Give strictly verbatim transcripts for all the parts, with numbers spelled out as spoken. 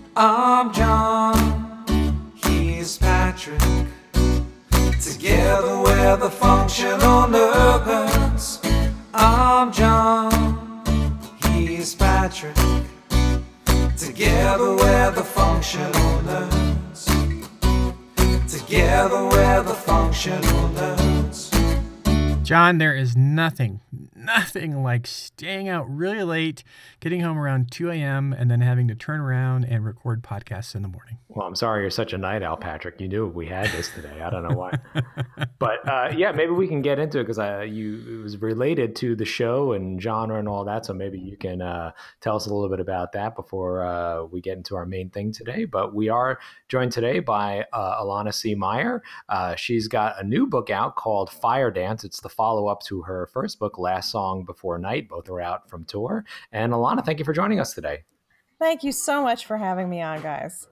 I'm John, he's Patrick. Together we're the functional nerds. I'm John, he's Patrick. Together we're the functional nerds. Together we're the functional nerds. John, there is nothing, nothing like staying out really late, getting home around two a.m., and then having to turn around and record podcasts in the morning. Well, I'm sorry you're such a night owl, Patrick. You knew we had this today. I don't know why. But uh, yeah, maybe we can get into it because uh, you it was related to the show and genre and all that. So maybe you can uh, tell us a little bit about that before uh, we get into our main thing today. But we are joined today by uh, Alana C. Meyer. Uh, she's got a new book out called Fire Dance. It's the follow-up to her first book, Last Song Before Night. Both are out from tour. And Alana, thank you for joining us today. Thank you so much for having me on, guys.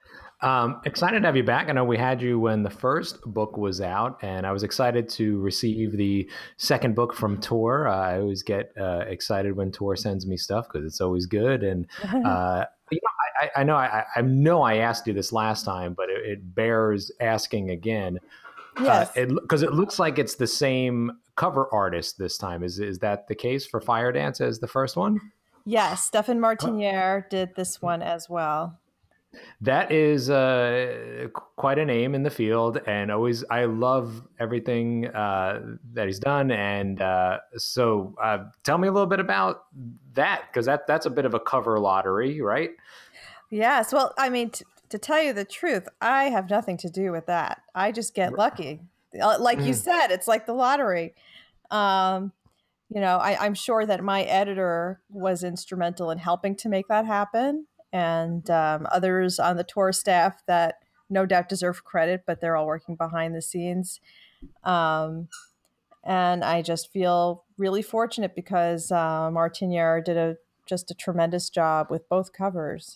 Um, excited to have you back. I know we had you when the first book was out, and I was excited to receive the second book from Tor. Uh, I always get uh, excited when Tor sends me stuff because it's always good. And uh, you know, I, I know I, I know I asked you this last time, but it, it bears asking again. Yes, because uh, it, it looks like it's the same cover artist this time. Is is that the case for Fire Dance as the first one? Yes, Stefan Martiniere did this one as well. That is uh, quite a name in the field, and always I love everything uh, that he's done. And uh, so, uh, tell me a little bit about that, because that that's a bit of a cover lottery, right? Yes. Well, I mean, t- to tell you the truth, I have nothing to do with that. I just get lucky. Like mm. you said, it's like the lottery. Um, you know, I, I'm sure that my editor was instrumental in helping to make that happen. And um, others on the Tor staff that no doubt deserve credit, but they're all working behind the scenes. Um, and I just feel really fortunate because uh, Martiniere did a just a tremendous job with both covers.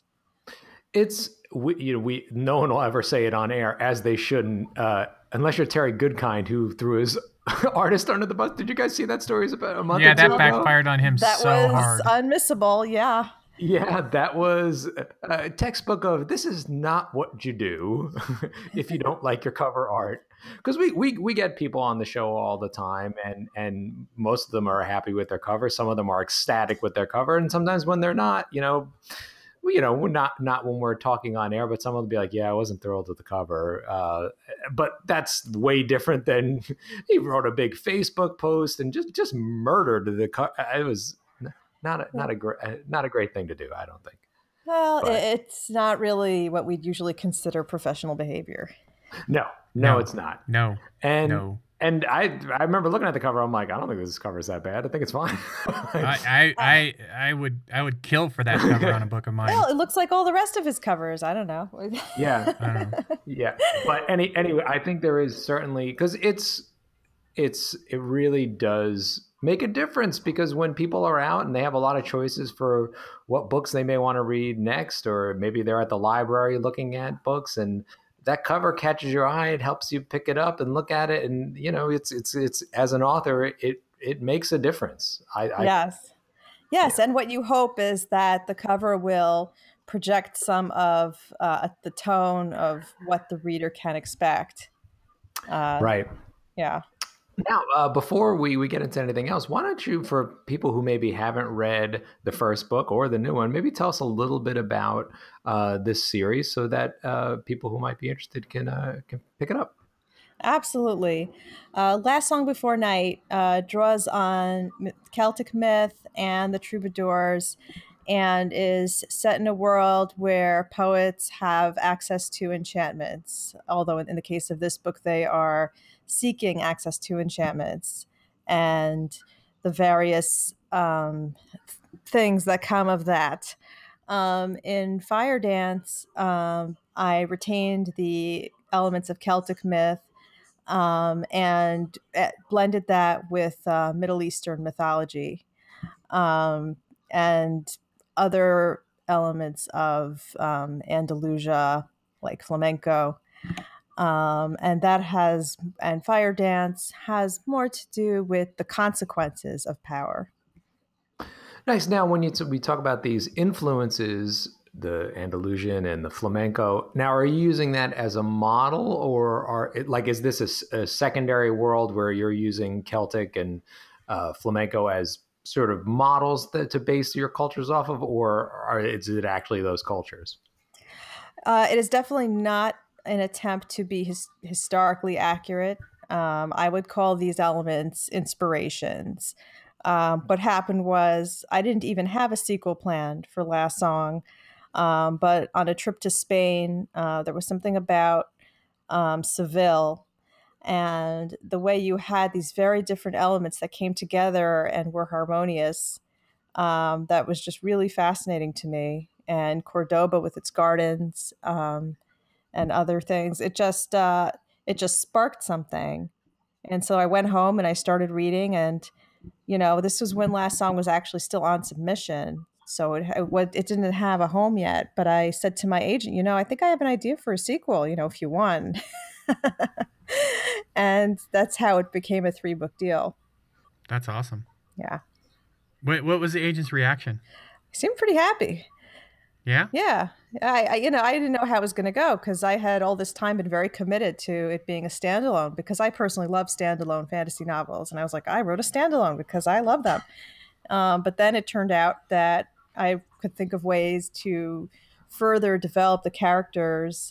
It's we, you know, we no one will ever say it on air, as they shouldn't, uh, unless you're Terry Goodkind, who threw his artist under the bus. Did you guys see that story? About a month yeah, or two that ago? backfired on him that so was hard. Unmissable. Yeah. Yeah, that was a textbook of this is not what you do if you don't like your cover art. Because we, we we get people on the show all the time, and and most of them are happy with their cover. Some of them are ecstatic with their cover, and sometimes when they're not, you know, you know, we're not not when we're talking on air, but someone will be like, "Yeah, I wasn't thrilled with the cover." Uh, but that's way different than he wrote a big Facebook post and just just murdered the cover. It was. Not a, not a great not a great thing to do, I don't think. Well, but it's not really what we'd usually consider professional behavior. No, no, no it's not. No, and no. And I I remember looking at the cover. I'm like, I don't think this cover is that bad. I think it's fine. I, I I I would I would kill for that cover on a book of mine. Well, it looks like all the rest of his covers. I don't know. Yeah, I don't know. Yeah. But any anyway, I think there is certainly because it's it's it really does make a difference, because when people are out and they have a lot of choices for what books they may want to read next, or maybe they're at the library looking at books and that cover catches your eye, it helps you pick it up and look at it. And, you know, it's, it's, it's as an author, it, it makes a difference. I, I Yes. Yes. Yeah. And what you hope is that the cover will project some of uh, the tone of what the reader can expect. Uh, right. Yeah. Now, uh, before we, we get into anything else, why don't you, for people who maybe haven't read the first book or the new one, maybe tell us a little bit about uh, this series so that uh, people who might be interested can, uh, can pick it up. Absolutely. Uh, Last Song Before Night uh, draws on Celtic myth and the troubadours, and is set in a world where poets have access to enchantments, although in the case of this book, they are seeking access to enchantments and the various um, things that come of that. Um, in Fire Dance, um, I retained the elements of Celtic myth um, and uh, blended that with uh, Middle Eastern mythology um, and other elements of um, Andalusia, like flamenco. Um, and that has, and Fire Dance has more to do with the consequences of power. Nice. Now, when you t- we talk about these influences, the Andalusian and the flamenco. Now, are you using that as a model, or are it, like is this a s- a, secondary world where you're using Celtic and uh, flamenco as sort of models that, to base your cultures off of, or are, is it actually those cultures? Uh, it is definitely not an attempt to be his- historically accurate. Um, I would call these elements inspirations. Um, what happened was I didn't even have a sequel planned for Last Song, um, but on a trip to Spain, uh, there was something about um, Seville and the way you had these very different elements that came together and were harmonious. Um, that was just really fascinating to me. And Cordoba with its gardens um, and other things, it just uh, it just sparked something. And so I went home and I started reading, and you know, this was when Last Song was actually still on submission. So it it, wa- it didn't have a home yet. But I said to my agent, you know, I think I have an idea for a sequel. You know, if you want. And that's how it became a three book deal. That's awesome. Yeah, What what was the agent's reaction? I seemed pretty happy. Yeah. Yeah, I, I you know I didn't know how it was going to go because I had all this time been very committed to it being a standalone because I personally love standalone fantasy novels, and I was like, I wrote a standalone because I love them. Um, but then it turned out that I could think of ways to further develop the characters,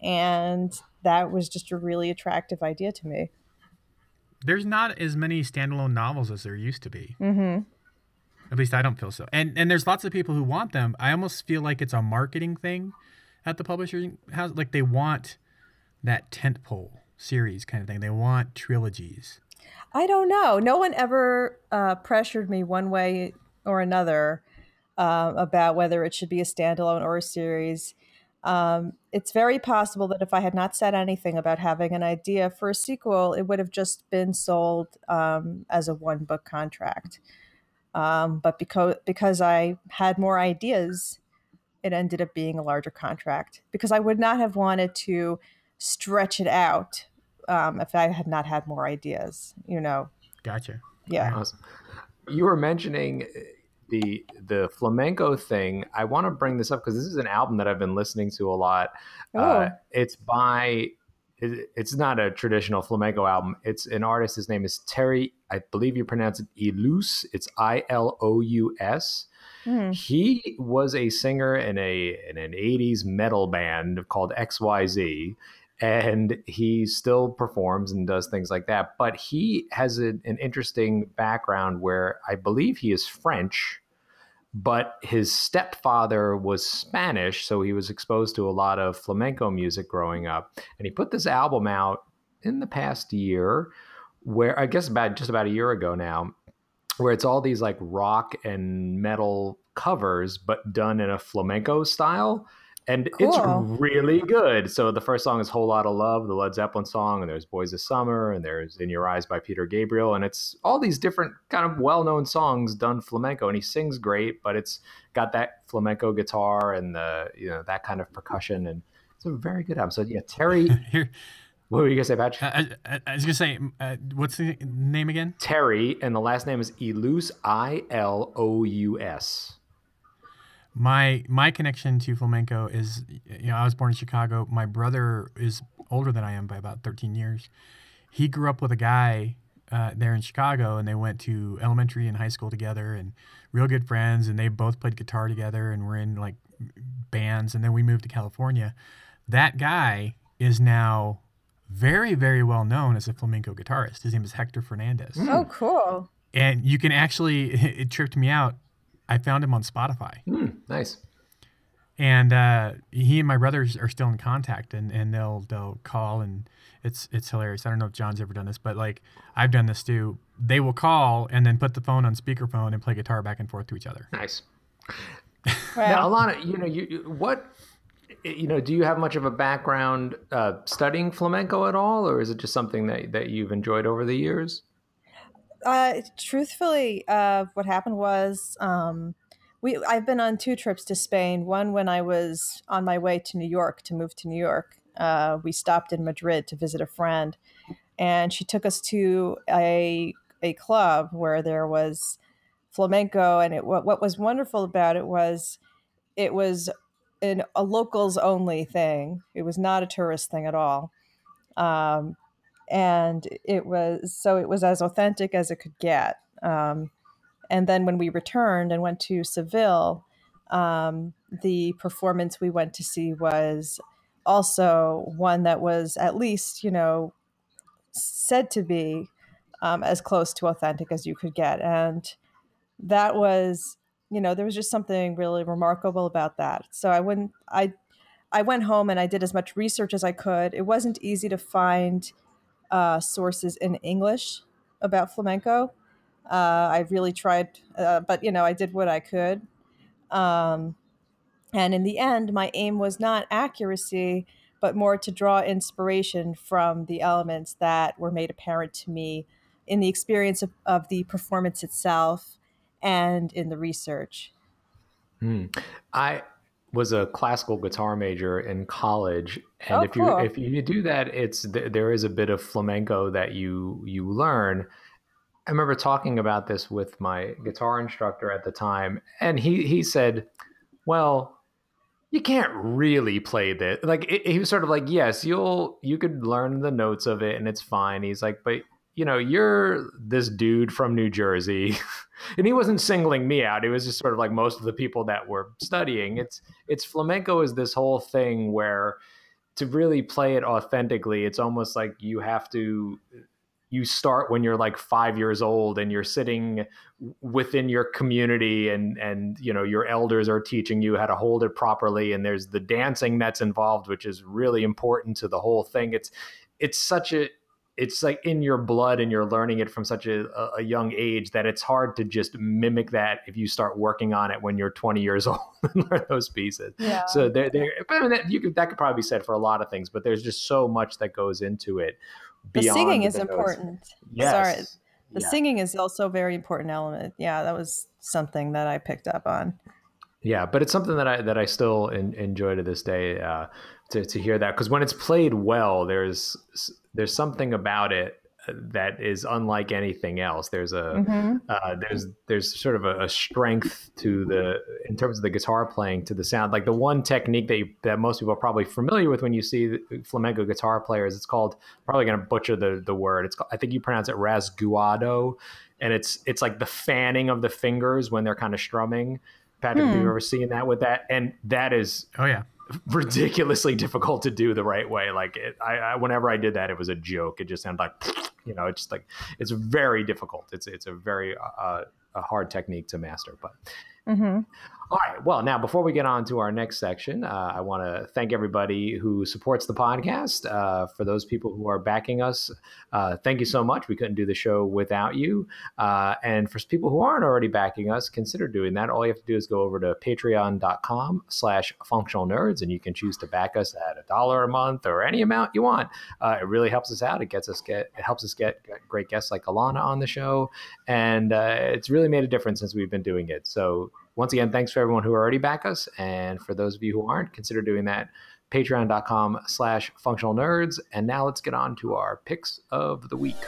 and that was just a really attractive idea to me. There's not as many standalone novels as there used to be. Mm-hmm. At least I don't feel so. And and there's lots of people who want them. I almost feel like it's a marketing thing at the publishing house. Like they want that tentpole series kind of thing. They want trilogies. I don't know. No one ever uh, pressured me one way or another uh, about whether it should be a standalone or a series. Um, it's very possible that if I had not said anything about having an idea for a sequel, it would have just been sold um, as a one book contract. Um, but because because I had more ideas, it ended up being a larger contract because I would not have wanted to stretch it out um, if I had not had more ideas. You know, Gotcha. yeah. Awesome. You were mentioning the the flamenco thing. I want to bring this up because this is an album that I've been listening to a lot. Oh, Uh, it's by it- it's not a traditional flamenco album. It's an artist. His name is Terry. I believe you pronounce it Ilous. It's I L O U S. hmm. He was a singer in a in an eighties metal band called X Y Z, and he still performs and does things like that. But he has a, an interesting background where I believe he is French, but his stepfather was Spanish, so he was exposed to a lot of flamenco music growing up. And he put this album out in the past year, where I guess about just about a year ago now, where it's all these like rock and metal covers, but done in a flamenco style. And it's Cool. really good. So the first song is Whole Lotta Love, the Led Zeppelin song, and there's Boys of Summer, and there's In Your Eyes by Peter Gabriel. And it's all these different kind of well-known songs done flamenco. And he sings great, but it's got that flamenco guitar and the, you know, that kind of percussion. And it's a very good album. So yeah, Terry, Here, what were you gonna say, Patrick? I, I, I was gonna say, uh, what's the name again? Terry, and the last name is Ilous, I L O U S. My my connection to flamenco is, you know, I was born in Chicago. My brother is older than I am by about thirteen years. He grew up with a guy uh, there in Chicago, and they went to elementary and high school together, and real good friends. And they both played guitar together, and were in like bands. And then we moved to California. That guy is now very, very well known as a flamenco guitarist. His name is Hector Fernandez. Oh, cool. And you can actually, it tripped me out. I found him on Spotify. Mm, nice. And uh, he and my brothers are still in contact, and, and they'll they'll call, and it's it's hilarious. I don't know if John's ever done this, but like I've done this too. They will call and then put the phone on speakerphone and play guitar back and forth to each other. Nice. Wow. Now, Alana, you know, you, you what, you know, do you have much of a background uh, studying flamenco at all, or is it just something that that you've enjoyed over the years? Uh, truthfully, uh, what happened was um, we I've been on two trips to Spain. One when I was on my way to New York to move to New York. Uh, we stopped in Madrid to visit a friend, and she took us to a a club where there was flamenco. And it what, what was wonderful about it was it was an, a locals only thing. It was not a tourist thing at all. Um, and it was, so it was as authentic as it could get. Um, and then when we returned and went to Seville, um, the performance we went to see was also one that was at least, you know, said to be um, as close to authentic as you could get. And that was, you know, there was just something really remarkable about that. So I wouldn't, I, I went home and I did as much research as I could. It wasn't easy to find uh, sources in English about flamenco. Uh, I really tried, uh, but you know, I did what I could. Um, and in the end, my aim was not accuracy, but more to draw inspiration from the elements that were made apparent to me in the experience of, of the performance itself and in the research. Hmm. I was a classical guitar major in college, and Oh, if you cool. if you do that, it's there is a bit of flamenco that you you learn. I remember talking about this with my guitar instructor at the time, and he he said, "Well, you can't really play this." Like it, he was sort of like, "Yes, you'll you could learn the notes of it, and it's fine." He's like, "But you know, you're this dude from New Jersey." And he wasn't singling me out. It was just sort of like most of the people that were studying. It's it's flamenco is this whole thing where to really play it authentically, it's almost like you have to you start when you're like five years old and you're sitting within your community and and you know your elders are teaching you how to hold it properly, and there's the dancing that's involved, which is really important to the whole thing. It's it's such a it's like in your blood and you're learning it from such a, a young age that it's hard to just mimic that if you start working on it when you're twenty years old and learn those pieces. Yeah. So there, there. I mean, that, you could, that could probably be said for a lot of things, but there's just so much that goes into it. The singing is the notes. important. Yes. Sorry. The Yeah. singing is also a very important element. Yeah, that was something that I picked up on. Yeah, but it's something that I that I still in, enjoy to this day uh, to to hear that, because when it's played well, there's there's something about it that is unlike anything else. There's a Mm-hmm. uh, there's there's sort of a, a strength to the in terms of the guitar playing to the sound. Like the one technique that you, that most people are probably familiar with when you see flamenco guitar players, it's called, probably going to butcher the the word. It's called, I think you pronounce it rasguado, and it's it's like the fanning of the fingers when they're kind of strumming. Patrick, Hmm. have you ever seen that with that? And that is Oh yeah. ridiculously difficult to do the right way. Like it, I, I, whenever I did that, it was a joke. It just sounded like, you know, it's just like, it's very difficult. It's, it's a very, uh, a hard technique to master, but Mm-hmm. all right. Well, now, before we get on to our next section, uh, I want to thank everybody who supports the podcast. Uh, for those people who are backing us, uh, thank you so much. We couldn't do the show without you. Uh, and for people who aren't already backing us, consider doing that. All you have to do is go over to patreon.com slash functional nerds, and you can choose to back us at a dollar a month or any amount you want. Uh, it really helps us out. It gets us get, it helps us get great guests like Alana on the show. And uh, it's really made a difference since we've been doing it. So once again, thanks for everyone who already back us. And for those of you who aren't, consider doing that. Patreon.com slash functional nerds. And now let's get on to our picks of the week.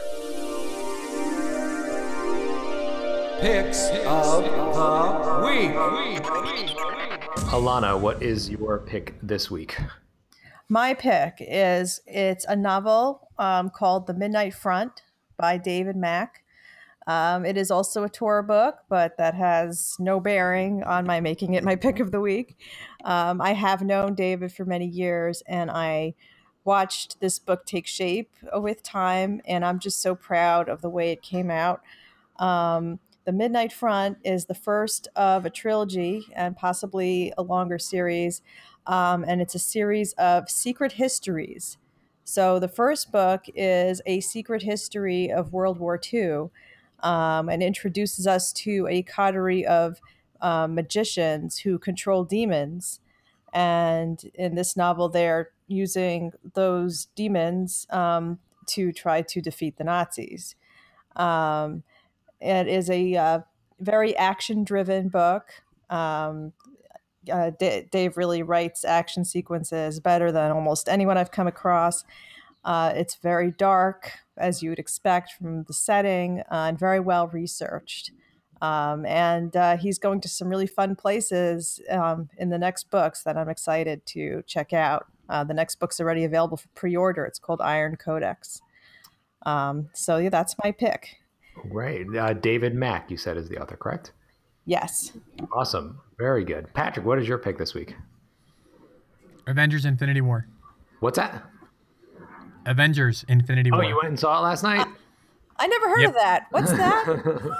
Picks of the week. Alana, what is your pick this week? My pick is, it's a novel um, called The Midnight Front by David Mack. Um, it is also a tour book, but that has no bearing on my making it my pick of the week. Um, I have known David for many years, and I watched this book take shape with time, and I'm just so proud of the way it came out. Um, the Midnight Front is the first of a trilogy and possibly a longer series, um, and it's a series of secret histories. So the first book is a secret history of World War Two. Um, and introduces us to a coterie of um, magicians who control demons. And in this novel, they're using those demons um, to try to defeat the Nazis. Um, it is a uh, very action-driven book. Um, uh, D- Dave really writes action sequences better than almost anyone I've come across. Uh, it's very dark, as you would expect from the setting, uh, and very well researched. Um, and uh, he's going to some really fun places um, in the next books that I'm excited to check out. Uh, the next book's already available for pre-order. It's called Iron Codex. Um, so yeah, that's my pick. Great. Uh, David Mack, you said, is the author, correct? Yes. Awesome. Very good. Patrick, what is your pick this week? Avengers Infinity War. What's that? Avengers Infinity Oh, War. you went and saw it last night? I never heard Yep. of that. What's that?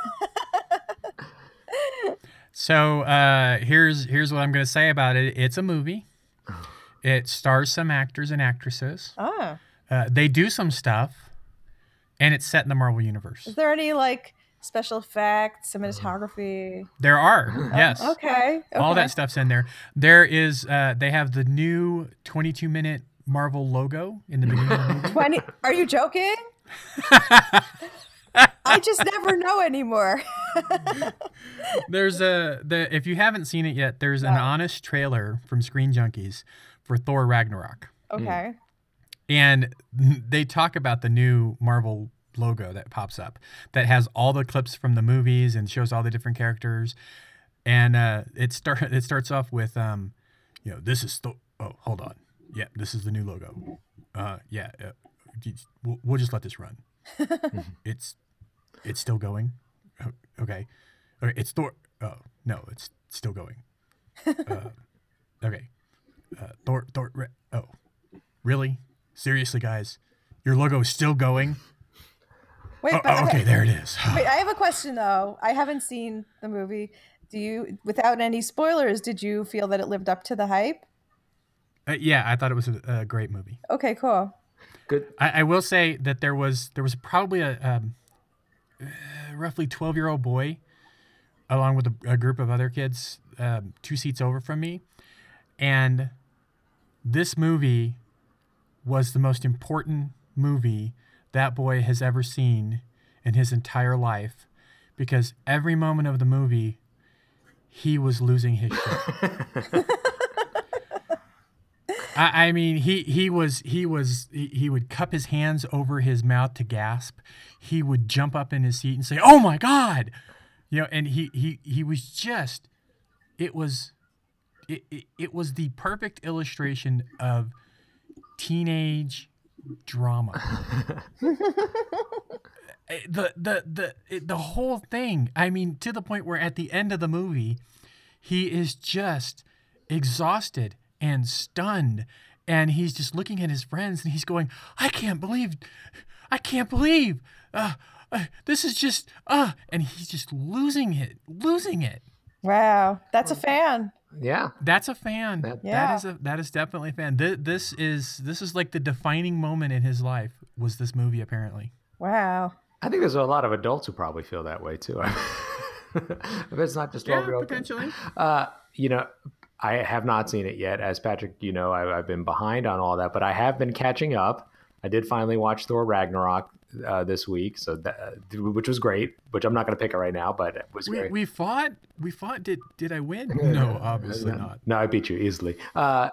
So uh, here's here's what I'm going to say about it. It's a movie. It stars some actors and actresses. Ah. Uh, they do some stuff, and it's set in the Marvel Universe. Is there any like special effects, cinematography? There are, yes. Okay. okay. All that stuff's in there. There is, uh, they have the new twenty-two minute Marvel logo in the beginning of the movie. twenty Are you joking? I just never know anymore. There's a, the if you haven't seen it yet, there's an No. honest trailer from Screen Junkies for Thor Ragnarok. Okay. And they talk about the new Marvel logo that pops up that has all the clips from the movies and shows all the different characters. And uh, it start it starts off with, um, you know, this is Thor. Oh, hold on. Yeah, this is the new logo. Uh, yeah, uh, we'll, we'll just let this run. it's it's still going. Oh, okay. Okay. It's Thor. Oh no, it's still going. Uh, okay. Uh, Thor. Thor. Re- oh, really? Seriously, guys, your logo is still going. Wait, Oh, but, oh, okay, there it is. Wait, I have a question though. I haven't seen the movie. Do you, without any spoilers, did you feel that it lived up to the hype? Uh, yeah, I thought it was a, a great movie. Okay, cool. Good. I, I will say that there was there was probably a um, uh, roughly twelve year old boy, along with a, a group of other kids, um, two seats over from me, and this movie was the most important movie that boy has ever seen in his entire life, because every moment of the movie, he was losing his shit. I, I mean, he he was he was he, he would cup his hands over his mouth to gasp. He would jump up in his seat and say, "Oh my God!" You know, and he he he was just, it was, it it, it was the perfect illustration of teenage drama. the the the it, the whole thing. I mean, to the point where at the end of the movie, he is just exhausted and stunned, and he's just looking at his friends and he's going, I can't believe, I can't believe, uh, uh, this is just, uh, and he's just losing it, losing it. Wow, that's a fan. Yeah. That's a fan. That- Yeah. That is a that is definitely a fan. This, this is this is like the defining moment in his life was this movie, apparently. Wow. I think there's a lot of adults who probably feel that way too. If it's not just twelve year old. Uh, you know, I have not seen it yet. As Patrick, you know, I've, I've been behind on all that, but I have been catching up. I did finally watch Thor Ragnarok uh, this week, so that, uh, which was great. Which I'm not going to pick it right now, but it was We, great. we fought. We fought. Did did I win? No, obviously not. No, I beat you easily. Uh,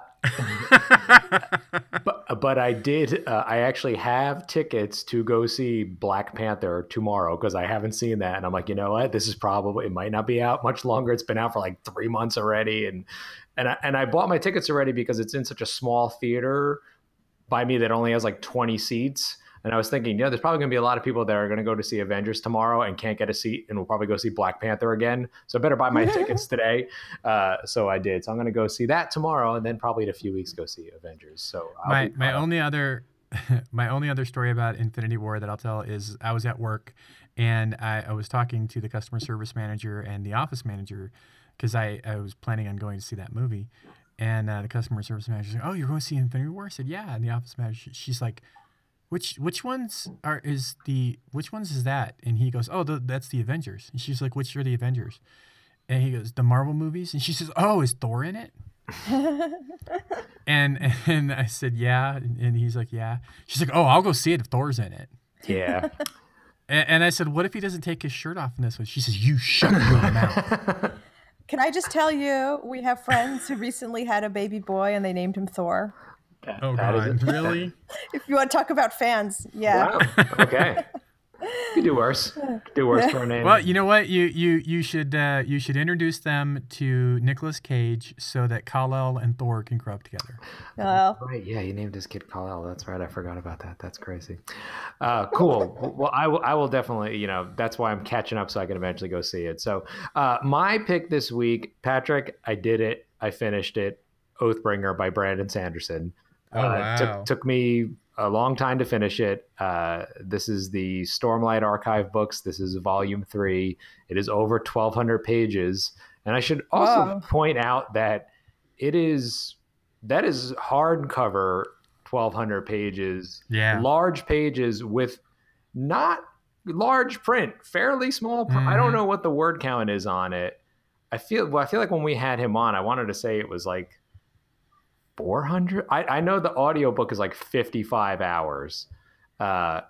but but I did. Uh, I actually have tickets to go see Black Panther tomorrow because I haven't seen that, and I'm like, you know what? This is probably it might not be out much longer. It's been out for like three months already, and and I, and I bought my tickets already because it's in such a small theater by me that only has like twenty seats. And I was thinking, you know, there's probably going to be a lot of people that are going to go to see Avengers tomorrow and can't get a seat, and will probably go see Black Panther again. So I better buy my tickets today. Uh, so I did. So I'm going to go see that tomorrow, and then probably in a few weeks go see Avengers. So I'll my be my caught up. only other my only other story about Infinity War that I'll tell is I was at work and I, I was talking to the customer service manager and the office manager because I, I was planning on going to see that movie. And uh, the customer service manager said, "Oh, you're going to see Infinity War?" I said, "Yeah." And the office manager, she's like, Which which ones are is the which ones is that?" And he goes, "Oh, the, that's the Avengers." And she's like, "Which are the Avengers?" And he goes, "The Marvel movies." And she says, "Oh, is Thor in it?" and and I said, "Yeah." And, and he's like, "Yeah." She's like, "Oh, I'll go see it if Thor's in it." Yeah. And, and I said, "What if he doesn't take his shirt off in this one?" She says, "You shut your mouth." Can I just tell you, we have friends who recently had a baby boy and they named him Thor. That- Oh that is God, it. really? If you want to talk about fans, yeah. Wow. Okay. Could do worse. Could do worse for a name. Well, you know what? You you you should uh, you should introduce them to Nicolas Cage so that Kal-El and Thor can grow up together. Oh, Right, yeah, you named his kid Kal-El. That's right. I forgot about that. That's crazy. Uh, cool. Well, I will. I will definitely. You know, that's why I'm catching up so I can eventually go see it. So, uh, my pick this week, Patrick. I did it. I finished it. Oathbringer by Brandon Sanderson. Oh, uh, wow. Took took me a long time to finish it. Uh, this is the Stormlight Archive books. This is volume three. It is over twelve hundred pages, and I should also Wow. point out that it is. That is hardcover, twelve hundred pages, Yeah. large pages with not large print, fairly small. Pr- I don't Mhm. know what the word count is on it. I feel well, I feel like when we had him on, I wanted to say it was like four hundred. I, I know the audiobook is like fifty-five hours. Uh,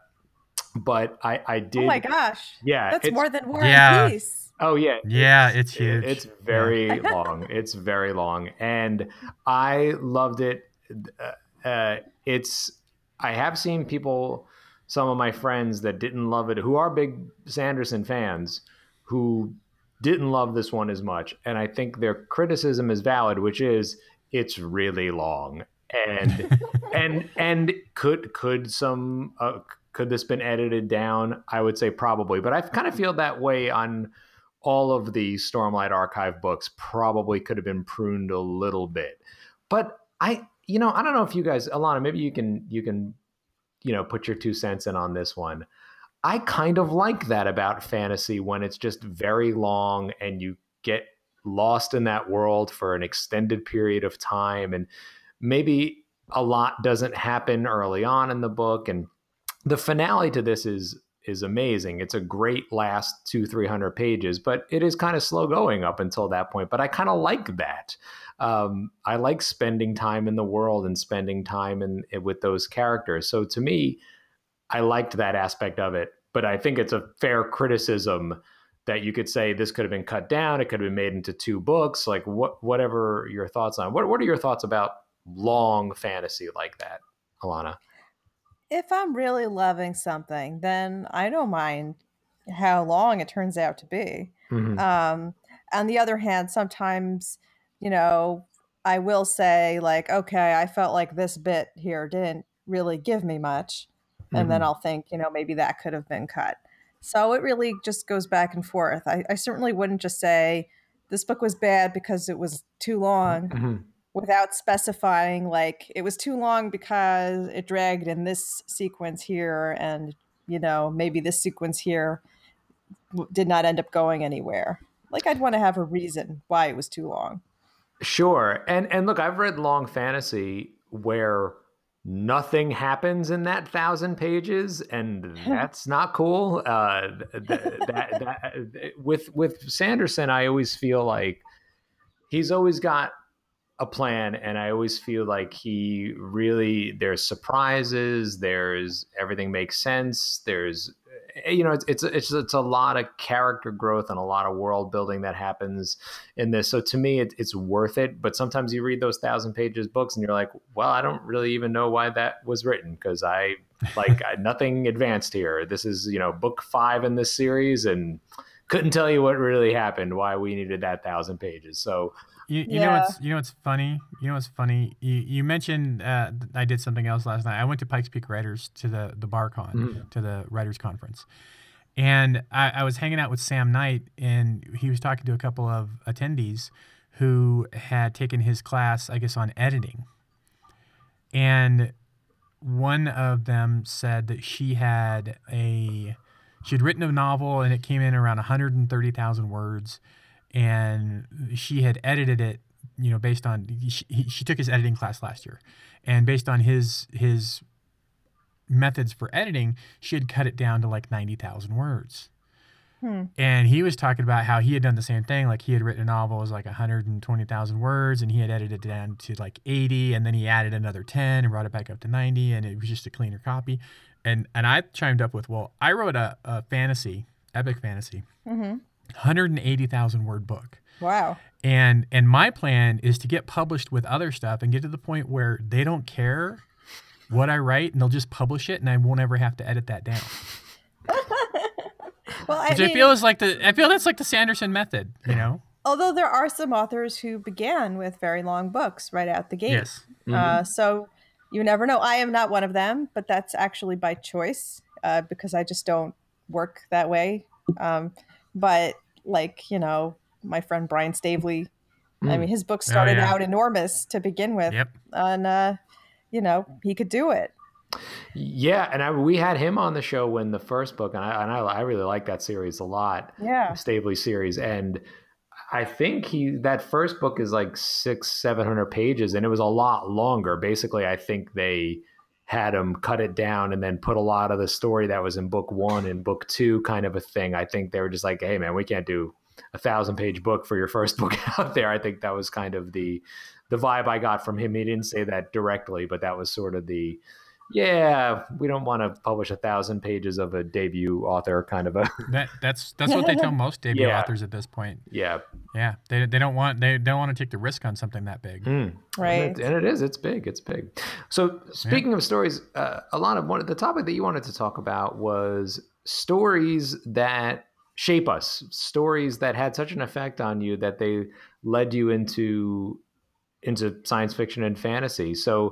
but I, I did. Oh my gosh. Yeah. That's it's- more than War Yeah. and Peace. Oh yeah, Yeah, it's huge. It's very long. It's very long, and I loved it. Uh, uh, it's. I have seen people, some of my friends that didn't love it, who are big Sanderson fans, who didn't love this one as much, and I think their criticism is valid, which is it's really long, and and and could could some uh, could this been edited down? I would say probably, but I kind of feel that way on all of the Stormlight Archive books. Probably could have been pruned a little bit, but I, you know, I don't know if you guys, Alana, maybe you can, you can, you know, put your two cents in on this one. I kind of like that about fantasy when it's just very long and you get lost in that world for an extended period of time, and maybe a lot doesn't happen early on in the book, and the finale to this is is amazing. It's a great last two, three hundred pages, but it is kind of slow going up until that point. But I kind of like that. Um, I like spending time in the world and spending time in, in with those characters. So to me, I liked that aspect of it. But I think it's a fair criticism that you could say this could have been cut down. It could have been made into two books. Like what, whatever your thoughts on. What, what are your thoughts about long fantasy like that, Alana? If I'm really loving something, then I don't mind how long it turns out to be. Mm-hmm. Um, on the other hand, sometimes, you know, I will say, like, okay, I felt like this bit here didn't really give me much. And then Mhm. I'll think, you know, maybe that could have been cut. So it really just goes back and forth. I, I certainly wouldn't just say this book was bad because it was too long Mhm. without specifying, like, it was too long because it dragged in this sequence here, and, you know, maybe this sequence here w- did not end up going anywhere. Like, I'd want to have a reason why it was too long. Sure. And and look, I've read long fantasy where nothing happens in that thousand pages, and that's not cool. Uh, th- th- that, that, with with Sanderson, I always feel like he's always got a plan, and I always feel like he really, there's surprises, there's everything makes sense, there's, you know, it's it's it's, it's a lot of character growth and a lot of world building that happens in this. So to me, it, it's worth it. But sometimes you read those thousand pages books and you're like, well, I don't really even know why that was written, because I like I, nothing advanced here. This is, you know, book five in this series, and couldn't tell you what really happened, why we needed that thousand pages. So You, you know Yeah. what's you know what's funny? You know what's funny? You you mentioned uh, th- I did something else last night. I went to Pikes Peak Writers to the the BarCon Mhm. to the Writers Conference, and I, I was hanging out with Sam Knight, and he was talking to a couple of attendees who had taken his class, I guess, on editing, and one of them said that she had a she had written a novel and it came in around one hundred thirty thousand words, and she had edited it, you know, based on she, he- she took his editing class last year, and based on his his methods for editing, she had cut it down to like ninety thousand words. Hmm. And he was talking about how he had done the same thing. Like he had written a novel, it was like one hundred twenty thousand words, and he had edited it down to like eighty, and then he added another ten and brought it back up to ninety, and it was just a cleaner copy. And and I chimed up with, well, I wrote a, a fantasy, epic fantasy, Mm-hmm. one hundred eighty thousand word book. Wow. And and my plan is to get published with other stuff and get to the point where they don't care what I write, and they'll just publish it, and I won't ever have to edit that down. Well, I Which mean, I feel is like the I feel that's like the Sanderson method, you know? although there are some authors who began with very long books right out the gate. Yes. Uh, so you never know. I am not one of them, but that's actually by choice uh, because I just don't work that way. Um, but like, you know, my friend Brian Stavely, I mean, his book Oh, started yeah. out enormous to begin with. Yep. And, uh, you know, he could do it. Yeah, and I, we had him on the show when the first book, and I and I, I really like that series a lot. Yeah. Stavely series, and I think he that first book is like six, seven hundred pages, and it was a lot longer. Basically, I think they had him cut it down and then put a lot of the story that was in book one and book two, kind of a thing. I think they were just like, "Hey, man, we can't do a thousand page book for your first book out there." I think that was kind of the the vibe I got from him. He didn't say that directly, but that was sort of the yeah, we don't want to publish a thousand pages of a debut author kind of a That that's that's what they tell most debut Yeah. authors at this point. yeah. Yeah, they they don't want they don't want to take the risk on something that big. Mm. Right. And it, and it is. It's big. It's big. So speaking of stories, uh, a lot of one the topic that you wanted to talk about was stories that shape us, stories that had such an effect on you that they led you into into science fiction and fantasy. So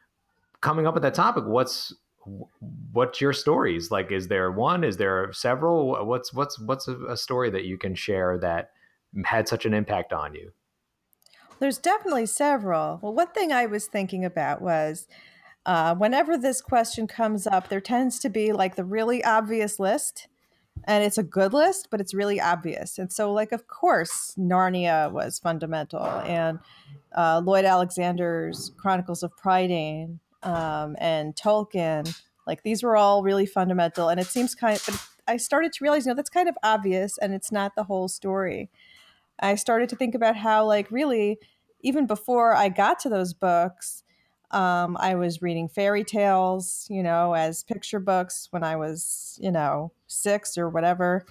coming up with that topic, what's what's your stories like? Is there one? Is there several? What's what's what's a, a story that you can share that had such an impact on you? There's definitely several. Well, one thing I was thinking about was uh, whenever this question comes up, there tends to be like the really obvious list, and it's a good list, but it's really obvious. And so, like, of course, Narnia was fundamental, and uh, Lloyd Alexander's Chronicles of Prydain, um, and Tolkien, like these were all really fundamental. And it seems kind of, but I started to realize, you know, that's kind of obvious, and it's not the whole story. I started to think about how, like, really, even before I got to those books, um, I was reading fairy tales, you know, as picture books when I was, you know, six or whatever.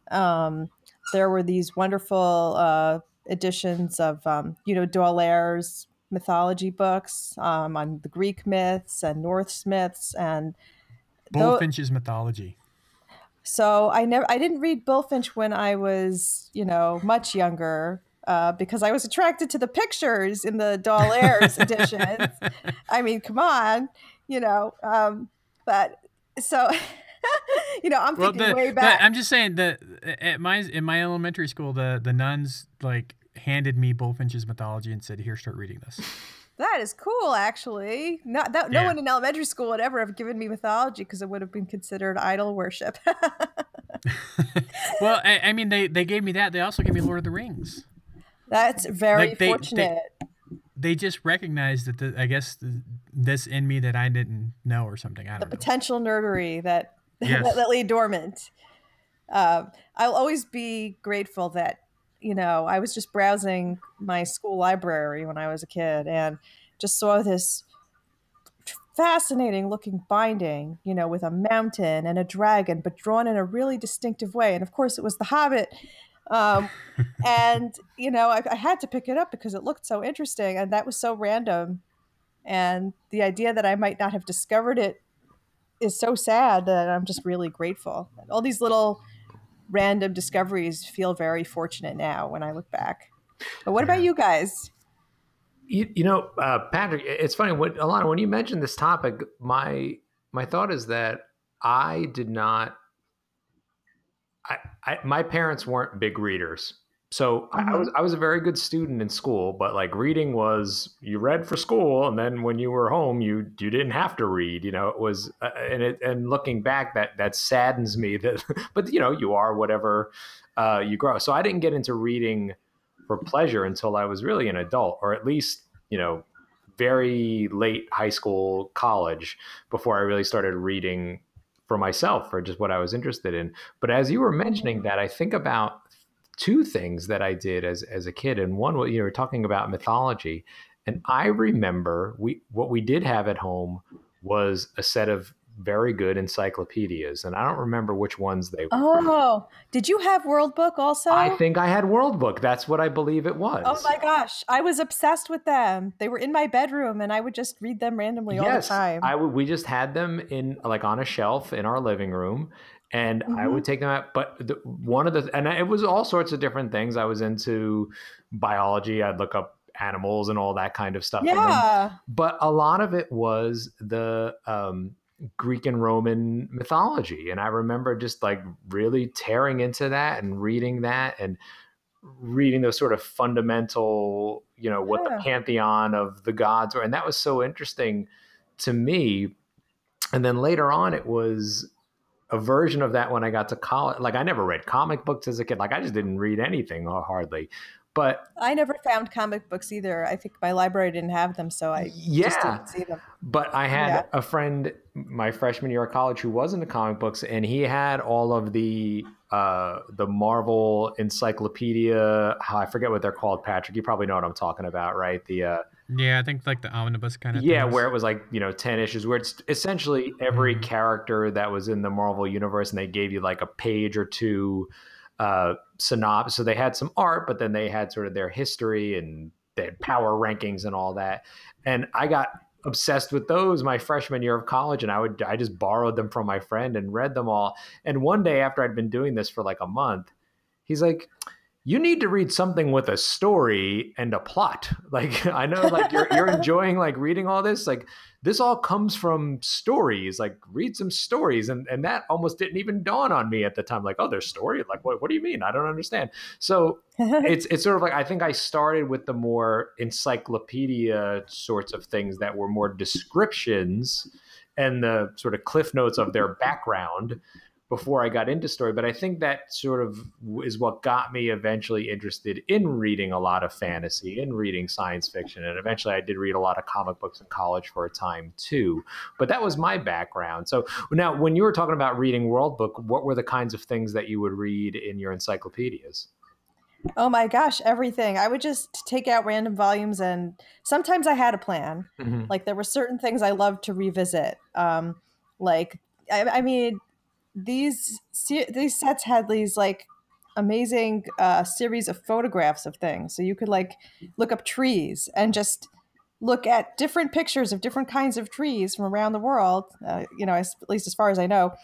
Um, there were these wonderful uh, editions of, um, you know, D'Aulaire's mythology books um, on the Greek myths and Norse myths, and tho- Bullfinch's mythology. so I never, I didn't read Bullfinch when I was, you know, much younger, uh, because I was attracted to the pictures in the D'Aulaire's editions. I mean, come on, you know. Um, but so, you know, I'm Well, thinking the, way the- back. I'm just saying that at my in my elementary school, the the nuns like handed me Bullfinch's mythology and said, "Here, start reading this." That is cool, actually. Not that no Yeah. one in elementary school would ever have given me mythology because it would have been considered idol worship. Well, I, I mean, they they gave me that. They also gave me Lord of the Rings. That's very Like, they- they- fortunate. They just recognized that the, I guess the, this in me that I didn't know or something. I The don't know. potential nerdery that Yes. that, that lay dormant. Um, I'll always be grateful that, you know, I was just browsing my school library when I was a kid and just saw this fascinating looking binding, you know, with a mountain and a dragon, but drawn in a really distinctive way. And of course, it was The Hobbit. Um, and, you know, I, I had to pick it up because it looked so interesting. And that was so random. And the idea that I might not have discovered it is so sad that I'm just really grateful. All these little random discoveries feel very fortunate now when I look back. But what about you guys? You, you know, uh, Patrick, it's funny. When, Alana, when you mentioned this topic, my my thought is that I did not. I, I my parents weren't big readers, so I, I was I was a very good student in school. But like reading was you read for school, and then when you were home, you you didn't have to read. You know, it was uh, and it and looking back, that that saddens me. That but you know, you are whatever uh, you grow. So I didn't get into reading for pleasure until I was really an adult, or at least, you know, very late high school, college, before I really started reading for myself for just what I was interested in. But as you were mentioning that, I think about two things that I did as as a kid. And one, you were talking about mythology. And I remember we what we did have at home was a set of very good encyclopedias, and I don't remember which ones they were. Oh, did you have World Book also? I think I had World Book. That's what I believe it was. Oh my gosh, I was obsessed with them. They were in my bedroom, and I would just read them randomly all the Yes, time. I w- we just had them in like on a shelf in our living room, and I Mm-hmm. would take them out. But the, one of the, and it was all sorts of different things. I was into biology. I'd look up animals and all that kind of stuff. And then, Yeah. but a lot of it was the um, Greek and Roman mythology. And I remember just like really tearing into that and reading that and reading those sort of fundamental, you know, what the Yeah. pantheon of the gods were. And that was so interesting to me. And then later on, it was a version of that when I got to college. Like I never read comic books as a kid. Like I just didn't read anything hardly. But I never found comic books either. I think my library didn't have them, so I just yeah, didn't see them. but I had Yeah. a friend my freshman year of college who was into comic books, and he had all of the uh, the Marvel encyclopedia. How I forget what they're called, Patrick. You probably know what I'm talking about, right? The uh, Yeah, I think like the omnibus kind of yeah, things. where it was like, you know, ten issues, where it's essentially every Mhm. character that was in the Marvel universe, and they gave you like a page or two uh, synopsis. So they had some art, but then they had sort of their history and they had power rankings and all that. And I got obsessed with those my freshman year of college, and I would I just borrowed them from my friend and read them all. And one day after I'd been doing this for like a month, he's like, you need to read something with a story and a plot. Like I know like you're you're enjoying like reading all this. Like this all comes from stories. Like read some stories. And and that almost didn't even dawn on me at the time. Like, oh, there's story? Like what what do you mean? I don't understand. So it's it's sort of like I think I started with the more encyclopedia sorts of things that were more descriptions and the sort of cliff notes of their background before I got into story. But I think that sort of is what got me eventually interested in reading a lot of fantasy and reading science fiction. And eventually I did read a lot of comic books in college for a time too. But that was my background. So now when you were talking about reading World Book, what were the kinds of things that you would read in your encyclopedias? Oh my gosh, everything. I would just take out random volumes, and sometimes I had a plan. Mm-hmm. Like there were certain things I loved to revisit. Um, like I, I mean, these se- these sets had these like amazing uh, series of photographs of things, so you could like look up trees and just look at different pictures of different kinds of trees from around the world. Uh, you know, as, at least as far as I know,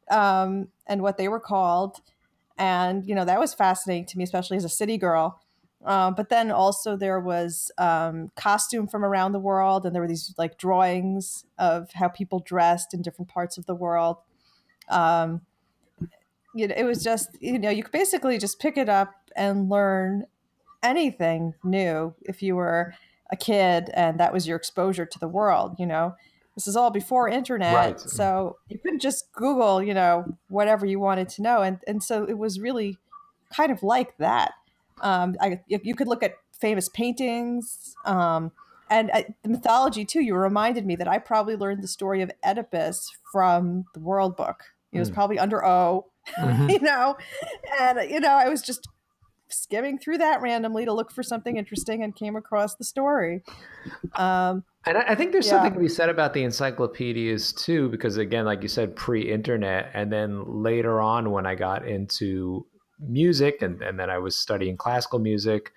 um, and what they were called. And you know that was fascinating to me, especially as a city girl. Um, but then also there was um, costume from around the world, and there were these like drawings of how people dressed in different parts of the world. Um, you know, it was just you know you could basically just pick it up and learn anything new if you were a kid and that was your exposure to the world. You know, this is all before Right. internet, so you couldn't just Google, you know, whatever you wanted to know, and and so it was really kind of like that. Um, I you you could look at famous paintings. Um, and uh, the mythology too. You reminded me that I probably learned the story of Oedipus from the World Book. It was Mm. probably under O, Mhm. you know, and you know I was just skimming through that randomly to look for something interesting and came across the story. Um, And I, I think there's yeah, something to be said about the encyclopedias too, because again, like you said, pre-internet, and then later on when I got into music, and, and then I was studying classical music,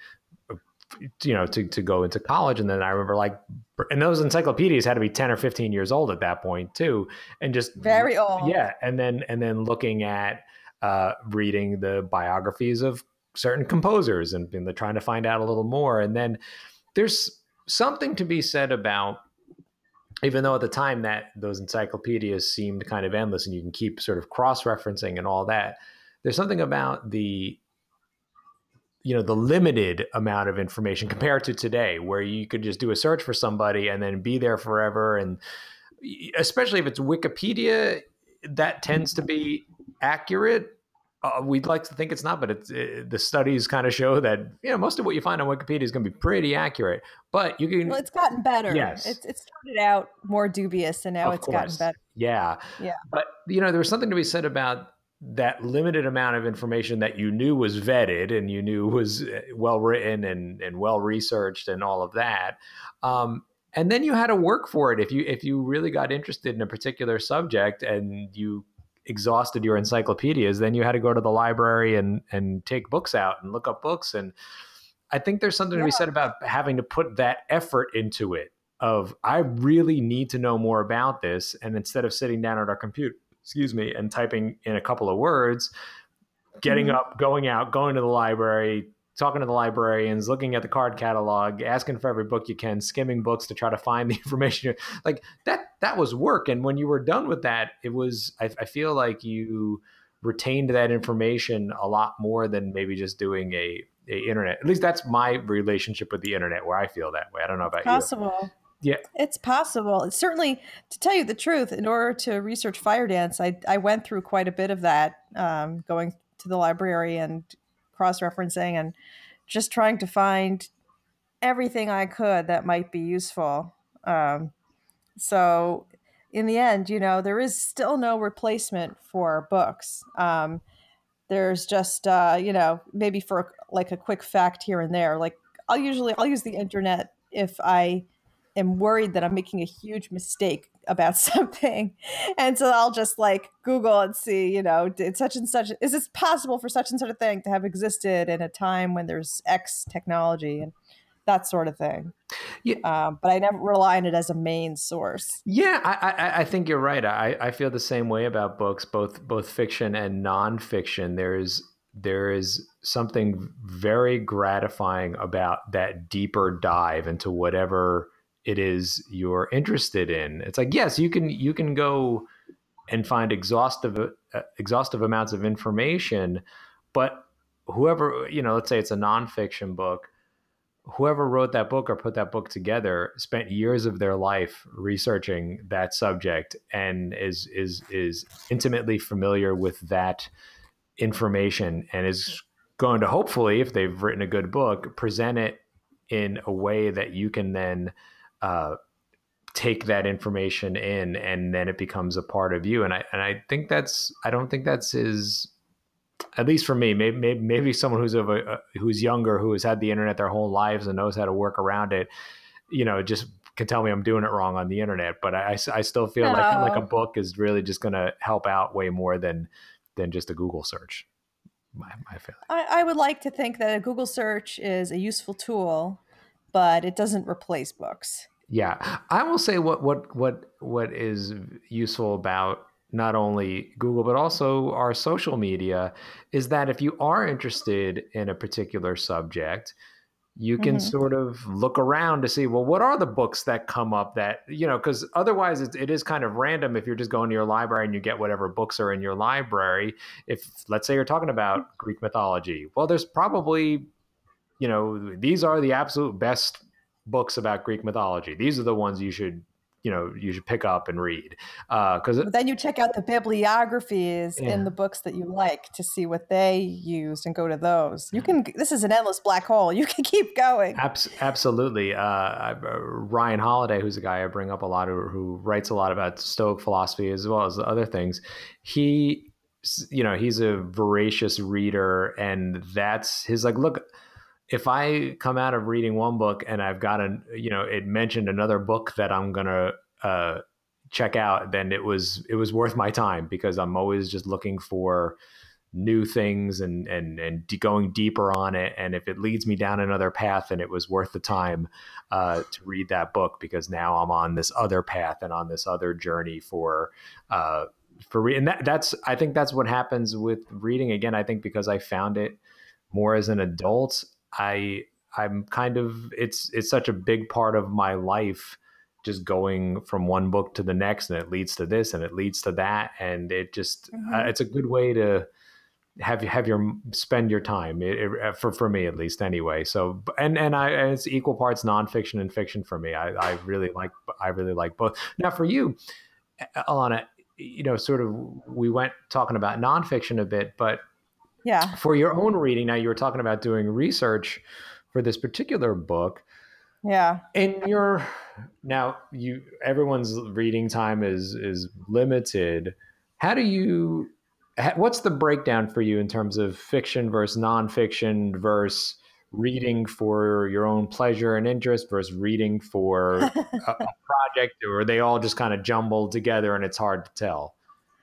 you know, to, to go into college. And then I remember like, and those encyclopedias had to be ten or fifteen years old at that point too. And just, very old. yeah. And then, and then looking at, uh, reading the biographies of certain composers and, and trying to find out a little more. And then there's something to be said about, even though at the time that those encyclopedias seemed kind of endless and you can keep sort of cross-referencing and all that, there's something about the, you know, the limited amount of information compared to today, where you could just do a search for somebody and then be there forever. And especially if it's Wikipedia, that tends to be accurate. Uh, we'd like to think it's not, but it's it, the studies kind of show that, you know, most of what you find on Wikipedia is going to be pretty accurate. But you can, Well, it's gotten better. yes, It's it started out more dubious, and now of it's gotten course, better. yeah, Yeah. But you know, there was something to be said about that limited amount of information that you knew was vetted and you knew was well written and and well researched and all of that. Um, and then you had to work for it if you if you really got interested in a particular subject and you exhausted your encyclopedias, then you had to go to the library and and take books out and look up books. And I think there's something to Yeah. be said about having to put that effort into it, of I really need to know more about this. And instead of sitting down at our computer excuse me, and typing in a couple of words, getting Mhm. up, going out, going to the library, talking to the librarians, looking at the card catalog, asking for every book you can, skimming books to try to find the information. Like that, that was work. And when you were done with that, it was, I, I feel like you retained that information a lot more than maybe just doing a, a internet. At least that's my relationship with the internet, where I feel that way. I don't know about you. Possible. Yeah. It's possible. It's certainly, to tell you the truth, in order to research Fire Dance, I, I went through quite a bit of that, um, going to the library and cross-referencing and just trying to find everything I could that might be useful. Um, so in the end, you know, there is still no replacement for books. Um, there's just, uh, you know, maybe for like a quick fact here and there. Like I'll usually, I'll use the internet if I am worried that I'm making a huge mistake about something. And so I'll just like Google and see, you know, did such and such, is it possible for such and such a thing to have existed in a time when there's X technology and that sort of thing. Yeah. Um, but I never rely on it as a main source. Yeah, I, I, I think you're right. I, I feel the same way about books, both both fiction and nonfiction. There's there is something very gratifying about that deeper dive into whatever it is you're interested in. It's like, yes, you can you can go and find exhaustive uh, exhaustive amounts of information, but whoever, you know, let's say it's a nonfiction book, whoever wrote that book or put that book together spent years of their life researching that subject and is is is intimately familiar with that information and is going to, hopefully, if they've written a good book, present it in a way that you can then uh, take that information in, and then it becomes a part of you. And I and I think that's I don't think that's his. At least for me, maybe, maybe, maybe someone who's of a, who's younger, who has had the internet their whole lives and knows how to work around it, you know, just can tell me I'm doing it wrong on the internet. But I, I still feel No. like like a book is really just going to help out way more than than just a Google search. My, my feeling. I, I would like to think that a Google search is a useful tool, but it doesn't replace books. Yeah, I will say what what what what is useful about not only Google, but also our social media, is that if you are interested in a particular subject, you can Mhm. sort of look around to see, well, what are the books that come up that, you know, because otherwise it, it is kind of random if you're just going to your library and you get whatever books are in your library. If, let's say, you're talking about Greek mythology, well, there's probably, you know, these are the absolute best books about Greek mythology. These are the ones you should, you know, you should pick up and read. Because But then you check out the bibliographies Yeah. in the books that you like to see what they used and go to those. You can. This is an endless black hole. You can keep going. Abs- absolutely. Uh, I- uh, Ryan Holiday, who's a guy I bring up a lot, who, who writes a lot about Stoic philosophy as well as other things. He, you know, he's a voracious reader, and that's his like, look, if I come out of reading one book and I've got an, you know, it mentioned another book that I'm going to uh, check out, then it was, it was worth my time, because I'm always just looking for new things and and and de- going deeper on it. And if it leads me down another path, then it was worth the time uh, to read that book, because now I'm on this other path and on this other journey for uh, for re- and that, that's I think that's what happens with reading. Again, I think because I found it more as an adult, I I'm kind of it's it's such a big part of my life, just going from one book to the next, and it leads to this and it leads to that, and it just Mhm. uh, it's a good way to have have your spend your time it, it, for for me, at least, anyway. So and and I and it's equal parts nonfiction and fiction for me. I, I really like I really like both. Now for you, Alana, you know, sort of we went talking about nonfiction a bit, but Yeah. for your own reading, now you were talking about doing research for this particular book. Yeah. In your now you everyone's reading time is is limited. How do you ha- what's the breakdown for you in terms of fiction versus nonfiction versus reading for your own pleasure and interest versus reading for a, a project, or are they all just kind of jumbled together and it's hard to tell?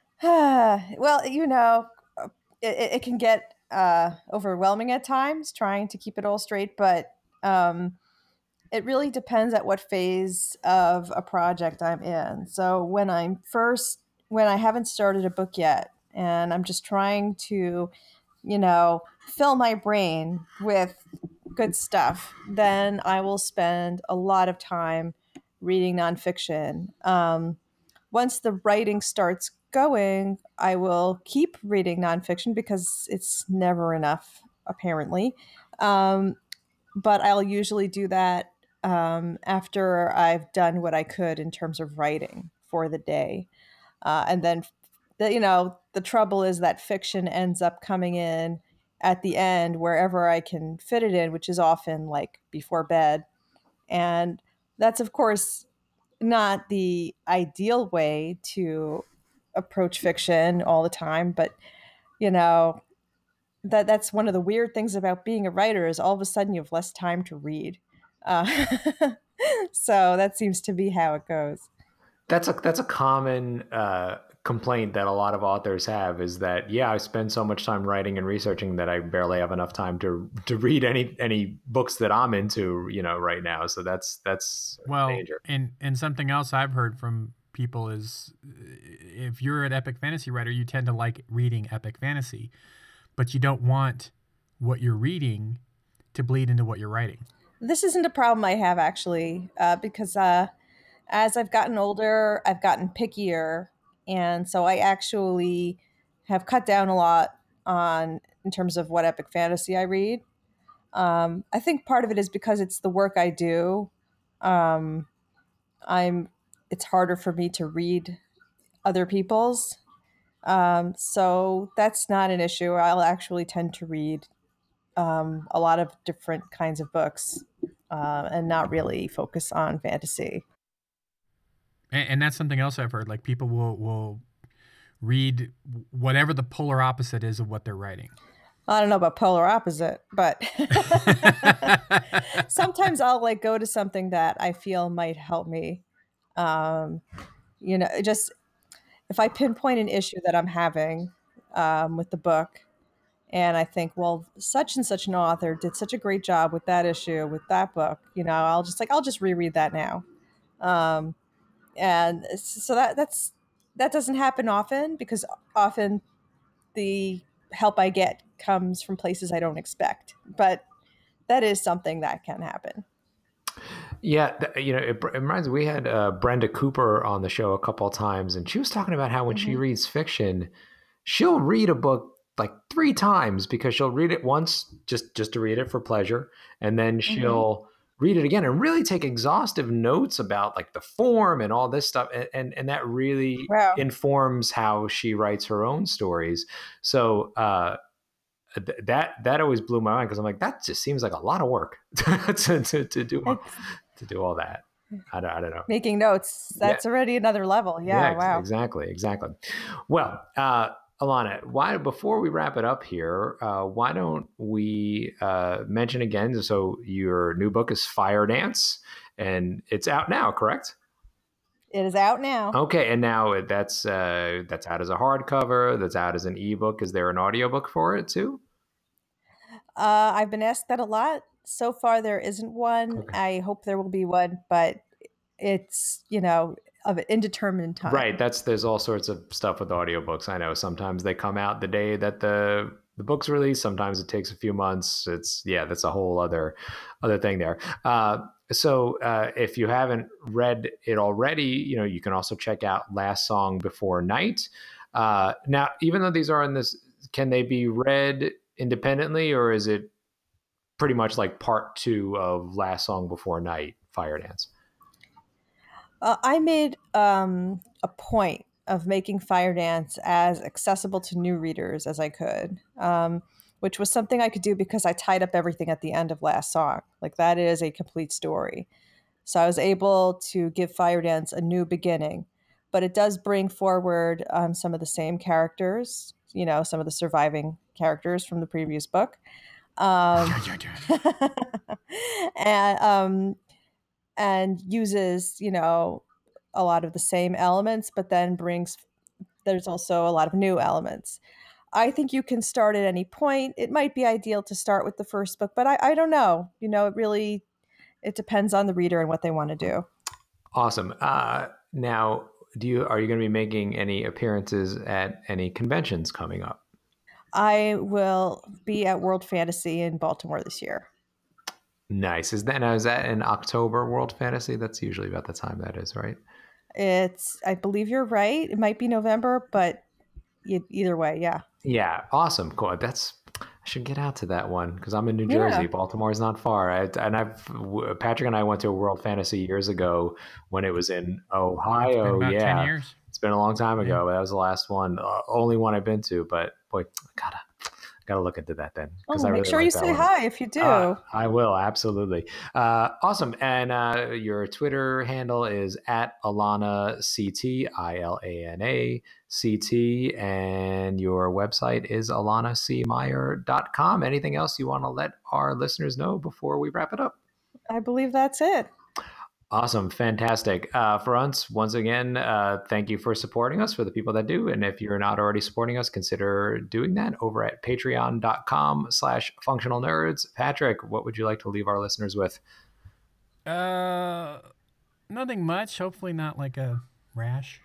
Well, you know, it, it it can get uh, overwhelming at times trying to keep it all straight, but um, it really depends at what phase of a project I'm in. So when I'm first when I haven't started a book yet and I'm just trying to, you know, fill my brain with good stuff, then I will spend a lot of time reading nonfiction. Um, once the writing starts going, I will keep reading nonfiction because it's never enough, apparently. Um, but I'll usually do that um, after I've done what I could in terms of writing for the day. Uh, and then, the, you know, the trouble is that fiction ends up coming in at the end wherever I can fit it in, which is often like before bed. And that's, of course, not the ideal way to approach fiction all the time, but you know, that that's one of the weird things about being a writer is all of a sudden you have less time to read. Uh, so that seems to be how it goes. That's a that's a common uh, complaint that a lot of authors have is that yeah, I spend so much time writing and researching that I barely have enough time to to read any any books that I'm into, you know, right now. So that's that's well, danger. and and something else I've heard from people is if you're an epic fantasy writer, you tend to like reading epic fantasy, but you don't want what you're reading to bleed into what you're writing. This isn't a problem I have actually, uh, because uh, as I've gotten older, I've gotten pickier, and so I actually have cut down a lot on in terms of what epic fantasy I read. Um, I think part of it is because it's the work I do. Um, I'm it's harder for me to read other people's. Um, so that's not an issue. I'll actually tend to read um, a lot of different kinds of books uh, and not really focus on fantasy. And, and that's something else I've heard. Like people will will read whatever the polar opposite is of what they're writing. I don't know about polar opposite, but sometimes I'll like go to something that I feel might help me. Um, you know, just if I pinpoint an issue that I'm having um, with the book, and I think, well, such and such an author did such a great job with that issue, with that book, you know, I'll just like, I'll just reread that now. Um, and so that that's, that doesn't happen often because often the help I get comes from places I don't expect, but that is something that can happen. Yeah, th- you know, it, it reminds me, we had uh, Brenda Cooper on the show a couple of times, and she was talking about how when Mm-hmm. she reads fiction, she'll read a book like three times because she'll read it once just just to read it for pleasure, and then she'll mm-hmm. read it again and really take exhaustive notes about like the form and all this stuff, and and, and that really Wow. informs how she writes her own stories. So uh, th- that that always blew my mind because I'm like, that just seems like a lot of work to, to to do It's, to do all that. I don't, I don't know. Making notes, that's yeah. already another level. Yeah, yeah wow. Exactly, exactly. Well, uh, Alana, why before we wrap it up here, uh, why don't we uh, mention again? So your new book is Fire Dance, and it's out now, correct? It is out now. Okay, and now that's uh, that's out as a hardcover. That's out as an ebook. Is there an audiobook for it too? Uh, I've been asked that a lot. So far, there isn't one. Okay. I hope there will be one, but it's, you know, of an indeterminate time. Right. That's there's all sorts of stuff with audiobooks. I know sometimes they come out the day that the the book's released. Sometimes it takes a few months. It's yeah, that's a whole other other thing there. Uh, so uh, if you haven't read it already, you know, you can also check out Last Song Before Night. Uh, now, even though these are in this, can they be read independently, or is it pretty much like part two of Last Song Before Night, Fire Dance? Uh, I made um, a point of making Fire Dance as accessible to new readers as I could, um, which was something I could do because I tied up everything at the end of Last Song. Like that is a complete story. So I was able to give Fire Dance a new beginning, but it does bring forward um, some of the same characters, you know, some of the surviving characters from the previous book. Um, and, um, and uses, you know, a lot of the same elements, but then brings, there's also a lot of new elements. I think you can start at any point. It might be ideal to start with the first book, but I, I don't know. You know, it really, it depends on the reader and what they want to do. Awesome. Uh, now, do you are you going to be making any appearances at any conventions coming up? I will be at World Fantasy in Baltimore this year. Nice. Is that now? Is that in October? World Fantasy? That's usually about the time that is, right? It's, I believe you're right. It might be November, but e- either way, yeah. Yeah. Awesome. Cool. That's. I should get out to that one because I'm in New Yeah. Jersey. Baltimore's not far. I, and I've Patrick and I went to a World Fantasy years ago when it was in Ohio. It's been about yeah, ten years. It's been a long time ago. Yeah. But that was the last one, uh, only one I've been to. But boy, gotta gotta look into that then. Oh, I make really sure like you that say one. hi if you do. Uh, I will, absolutely. Uh, awesome. And uh, your Twitter handle is at Ilana C T, I L A N A C T, and your website is ilana c meyer dot com. Anything else you want to let our listeners know before we wrap it up? I believe that's it. Awesome. Fantastic. Uh, for us, once again, uh, thank you for supporting us, for the people that do. And if you're not already supporting us, consider doing that over at patreon.com slash functional nerds. Patrick, what would you like to leave our listeners with? Uh, nothing much. Hopefully not like a rash.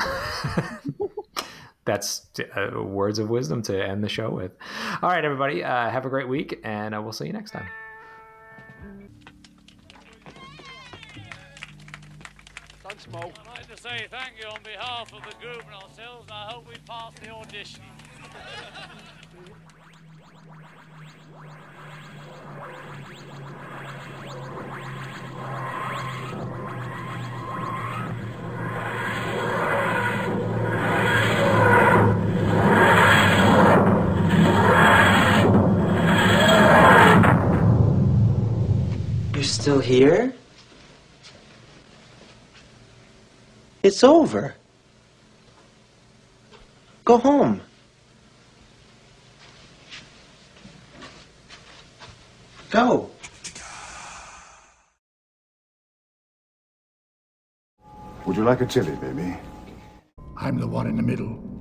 That's uh, words of wisdom to end the show with. All right, everybody. Uh, have a great week, and uh, we'll see you next time. Smoke. I'd like to say thank you on behalf of the group and ourselves, and I hope we pass the audition. You're still here? It's over. Go home. Go. Would you like a chili, baby? I'm the one in the middle.